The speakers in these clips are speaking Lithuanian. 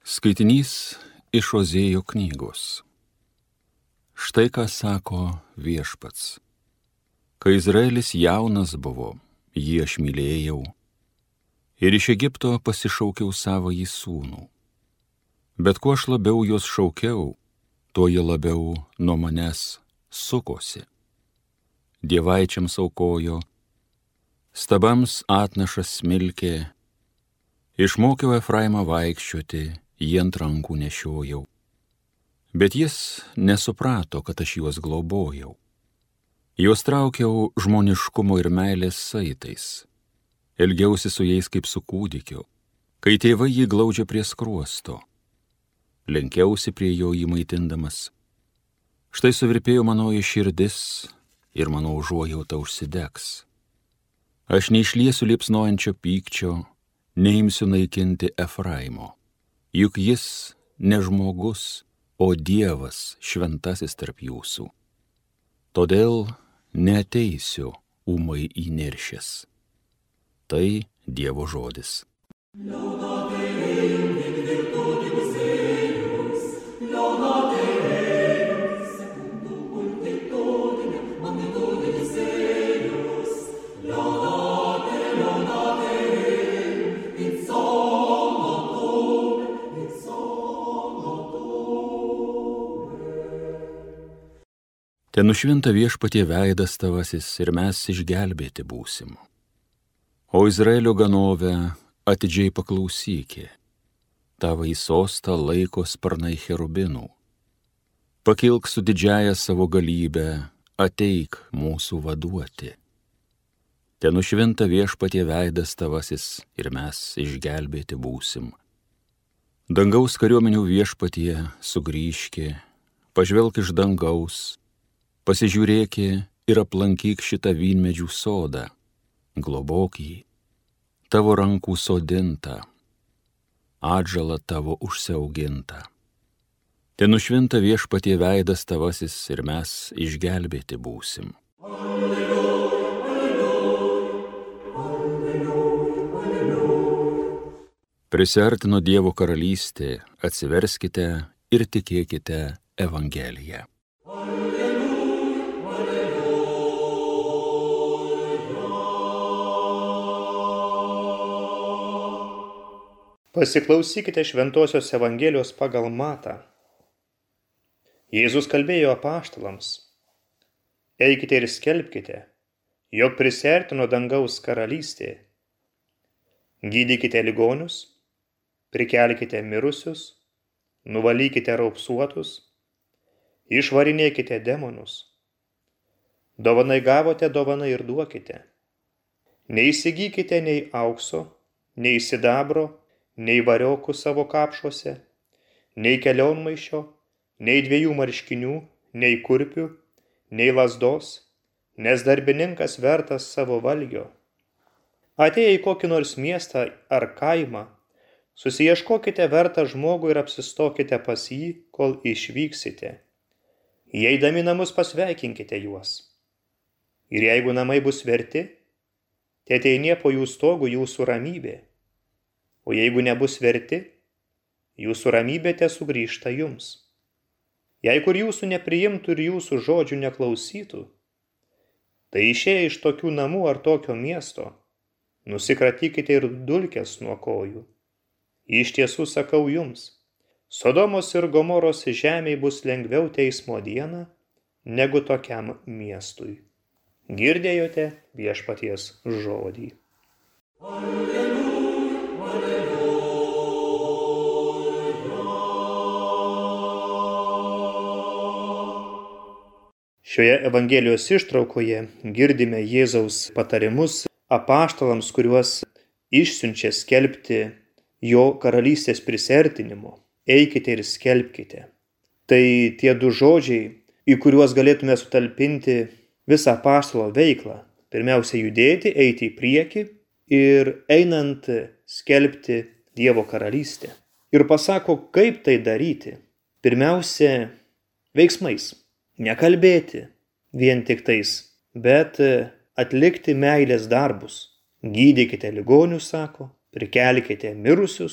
Skaitinys iš Ozėjo knygos. Štai ką sako Viešpats. Kai Izraelis jaunas buvo, jį aš mylėjau, ir iš Egipto pasišaukiau savąjį sūnų. Bet kuo aš labiau juos šaukiau, tuo jie labiau nuo manęs sukosi. Dievaičiams aukojo, stabams atnašas smilkė, išmokiau Efraimą vaikščioti, jį ant rankų nešiojau. Bet jis nesuprato, kad aš juos globojau. Juos traukiau žmoniškumo ir meilės saitais. Elgiausi su jais kaip su kūdikiu, kai tėvai jį glaudžia prie skruosto. Lenkiausi prie jo jį maitindamas. Štai suvirpėjo manoji širdis ir mano užuojauta užsidegs. Aš neišliesiu liepsnojančio pykčio, neimsiu naikinti Efraimo. Juk jis ne žmogus, o Dievas šventasis tarp jūsų. Todėl neateisiu ūmai įniršęs. Tai Dievo žodis. Te nušvinta Viešpatie veidas tavasis ir mes išgelbėti būsim. O Izraelio ganove atidžiai paklausykė, tavąjį sostą laiko sparnai cherubinų. Pakilk su didžiaja savo galybę, ateik mūsų vaduoti. Te nušvinta Viešpatie veidas tavasis ir mes išgelbėti būsim. Dangaus kariuomenių Viešpatie sugrįžki, pažvelk iš dangaus, pasižiūrėki ir aplankyk šitą vynmedžių sodą, globok jį, tavo rankų sodintą, atžalą tavo užsiaugintą. Te nušvinta Viešpatie veidas tavasis ir mes išgelbėti būsim. Alleluja, alleluja, alleluja, alleluja. Prisiartino Dievo karalystė, atsiverskite ir tikėkite Evangeliją. Pasiklausykite Šventosios Evangelijos pagal Matą. Jėzus kalbėjo apaštalams: eikite ir skelbkite, jog prisiartino dangaus karalystė. Gydykite ligonius, prikelkite mirusius, nuvalykite raupsuotus, išvarinėkite demonus. Dovanai gavote, dovanai ir duokite. Neįsigykite nei aukso, nei sidabro, nei variokų savo kapšuose, nei kelionmaišio, nei 2 marškinių, nei kurpių, nei lazdos, nes darbininkas vertas savo valgio. Atėję į kokį nors miestą ar kaimą, susiieškokite vertą žmogų ir apsistokite pas jį, kol išvyksite. Įeidami namus pasveikinkite juos. Ir jeigu namai bus verti, teateinie po jų stogų jūsų ramybė. O jeigu nebus verti, jūsų ramybė sugrįžta jums. Jei kur jūsų nepriimtų ir jūsų žodžių neklausytų, tai išėję iš tokių namų ar tokio miesto, nusikratykite ir dulkes nuo kojų. Iš tiesų sakau jums, Sodomos ir Gomoros žemei bus lengviau teismo dieną, negu tokiam miestui. Girdėjote Viešpaties žodį. Alleluja. Šioje Evangelijos ištraukoje girdime Jėzaus patarimus apaštalams, kuriuos išsiunčia skelbti jo karalystės prisiartinimo. Eikite ir skelbkite. Tai tie 2 žodžiai, į kuriuos galėtume sutalpinti visą apaštalo veiklą. Pirmiausia, judėti, eiti į priekį ir einant skelbti Dievo karalystę. Ir pasako, kaip tai daryti. Pirmiausia, veiksmais. Nekalbėti vien tik tais, bet atlikti meilės darbus. Gydykite ligonius, sako, prikelkite mirusius,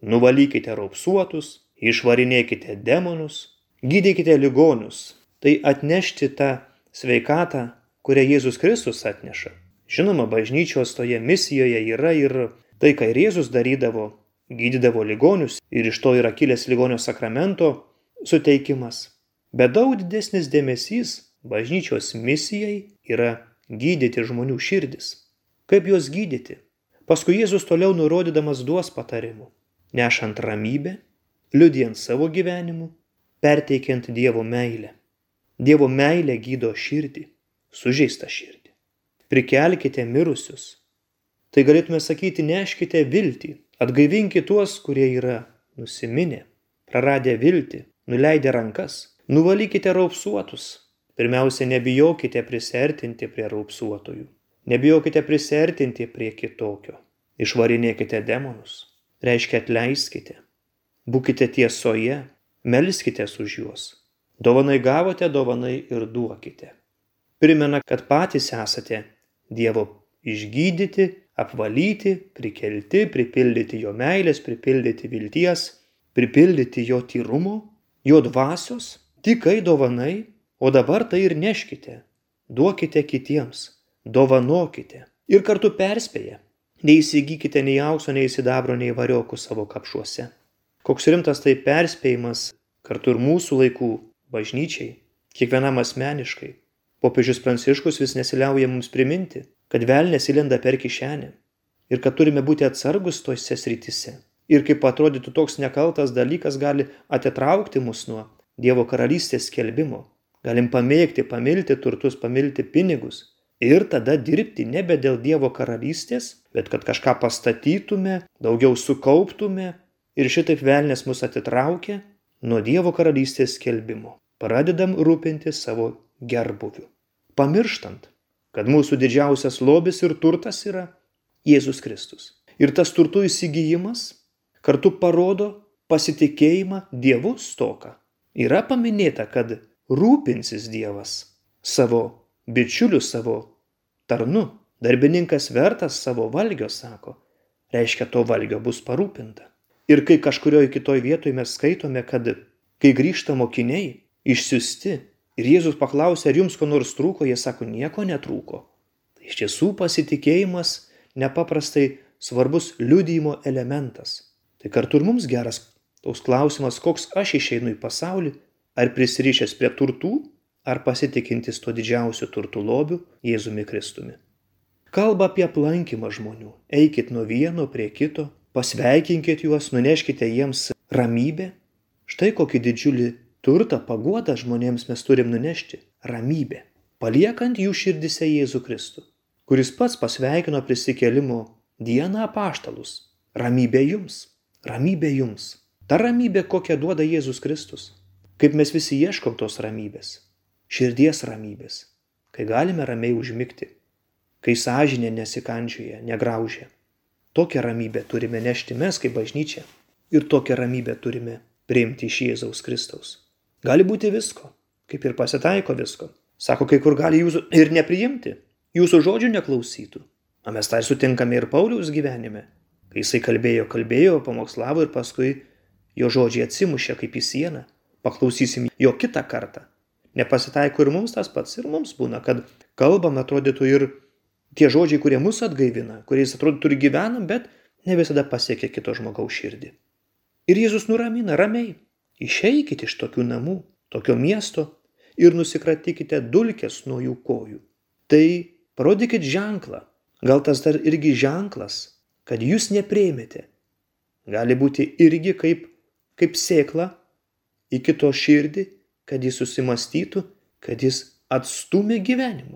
nuvalykite raupsuotus, išvarinėkite demonus, gydykite ligonius. Tai atnešti tą sveikatą, kurią Jėzus Kristus atneša. Žinoma, bažnyčios toje misijoje yra ir tai, ką ir Jėzus darydavo, gydydavo ligonius ir iš to yra kilęs ligonio sakramento suteikimas. Bet daug didesnis dėmesys bažnyčios misijai yra gydyti žmonių širdis. Kaip juos gydyti? Paskui Jėzus toliau nurodydamas duos patarimų, nešant ramybę, liudijant savo gyvenimu, perteikiant Dievo meilę. Dievo meilė gydo širdį, sužeistą širdį. Prikelkite mirusius. Tai galėtume sakyti, neškite viltį, atgaivinkite tuos, kurie yra nusiminę, praradę viltį, nuleidę rankas. Nuvalykite raupsuotus. Pirmiausia, nebijokite prisertinti prie raupsuotojų. Nebijokite prisertinti prie kitokio. Išvarinėkite demonus. Reiškia atleiskite. Būkite tiesoje. Melskitės už juos. Dovanai gavote, dovanai ir duokite. Primena, kad patys esate Dievo išgydyti, apvalyti, prikelti, pripildyti jo meilės, pripildyti vilties, pripildyti jo tyrumo, jo dvasios, tikai dovanai, o dabar tai ir neškite, duokite kitiems, dovanokite. Ir kartu perspėja, neįsigykite nei aukso, nei sidabro, nei variokų savo kapšuose. Koks rimtas tai perspėjimas kartu ir mūsų laikų bažnyčiai, kiekvienam asmeniškai. Popiežius Pranciškus vis nesiliauja mums priminti, kad velnias įlenda per kišenę ir kad turime būti atsargus tose srityse. Ir kaip atrodytų toks nekaltas dalykas gali atitraukti mus nuo Dievo karalystės skelbimo. Galim pamėgti, pamilti turtus, pamilti pinigus ir tada dirbti nebe dėl Dievo karalystės, bet kad kažką pastatytume, daugiau sukauptume ir šitaip velnias mus atitraukia nuo Dievo karalystės skelbimo. Pradedam rūpinti savo gerbuviu, pamirštant, kad mūsų didžiausias lobis ir turtas yra Jėzus Kristus. Ir tas turtų įsigijimas kartu parodo pasitikėjimą Dievu stoką. Yra paminėta, kad rūpinsis Dievas savo bičiuliu, savo tarnu. Darbininkas vertas savo valgio, sako. Reiškia, to valgio bus parūpinta. Ir kai kažkurioje kitoje vietoje mes skaitome, kad kai grįžta mokiniai, išsiųsti, ir Jėzus paklausė, ar jums ko nors trūko, jie sako, nieko netrūko. Tai iš tiesų pasitikėjimas nepaprastai svarbus liudijimo elementas. Tai kartu ir mums geras toks klausimas, koks aš išeinu į pasaulį, ar prisirišęs prie turtų, ar pasitikintis to didžiausiu turtų lobiu Jėzumi Kristumi. Kalba apie aplankymą žmonių. Eikit nuo vieno prie kito, pasveikinkit juos, nuneškite jiems ramybę. Štai kokį didžiulį turtą, paguodą žmonėms mes turim nunešti. Ramybę. Paliekant jų širdise Jėzų Kristų, kuris pats pasveikino prisikėlimo dieną apaštalus. Ramybė jums. Ramybė jums. Ta ramybė, kokią duoda Jėzus Kristus. Kaip mes visi ieškom tos ramybės. Širdies ramybės. Kai galime ramiai užmigti. Kai sąžinė nesikandžioja, negraužia. Tokią ramybę turime nešti mes kaip bažnyčia. Ir tokią ramybę turime priimti iš Jėzaus Kristaus. Gali būti visko. Kaip ir pasitaiko visko. Sako, kai kur gali jūsų ir nepriimti. Jūsų žodžių neklausytų. O mes tai sutinkame ir Pauliaus gyvenime. Kai jisai kalbėjo, pamokslavo ir paskui jo žodžiai atsimušė kaip į sieną. Paklausysim jo kitą kartą. Nepasitaiko ir mums tas pats. Ir mums būna, kad kalbam, atrodytų ir tie žodžiai, kurie mus atgaivina, kuriais atrodytų ir gyvenam, bet ne visada pasiekia kito žmogaus širdį. Ir Jėzus nuramina ramiai. Išeikite iš tokių namų, tokio miesto ir nusikratykite dulkes nuo jų kojų. Tai parodykit ženklą. Gal tas dar irgi ženklas, kad jūs nepriėmėte. Gali būti irgi kaip sėkla į kito širdį, kad jis susimastytų, kad jis atstumė gyvenimą.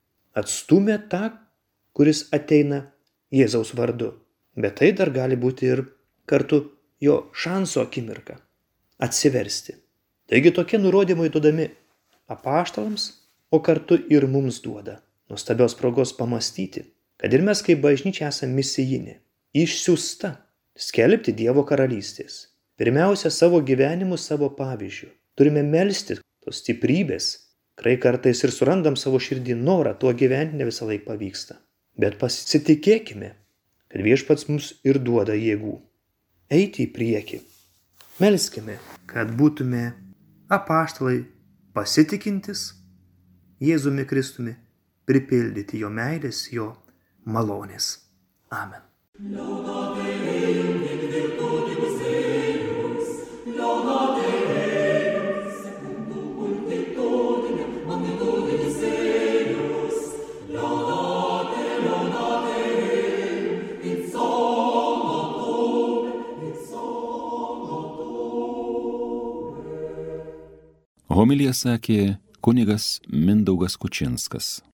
Atstumė tą, kuris ateina Jėzaus vardu. Bet tai dar gali būti ir kartu jo šanso akimirka. Atsiversti. Taigi tokie nurodymai duodami apaštalams, o kartu ir mums duoda nuostabios progos pamastyti, kad ir mes kaip bažnyčia esame misijinė, išsiųsta, skelbti Dievo karalystės. Pirmiausia, savo gyvenimu, savo pavyzdžiu. Turime melsti tos stiprybės. Kai kartais ir surandam savo širdį norą, tuo gyventi ne visą laiką pavyksta. Bet pasitikėkime, kad Viešpats mums ir duoda jėgų. eiti į priekį. Melskime, kad būtume apaštalai pasitikintis Jėzumi Kristumi, pripildyti jo meilės, jo malonės. Amen. Homiliją sakė kunigas Mindaugas Kučinskas.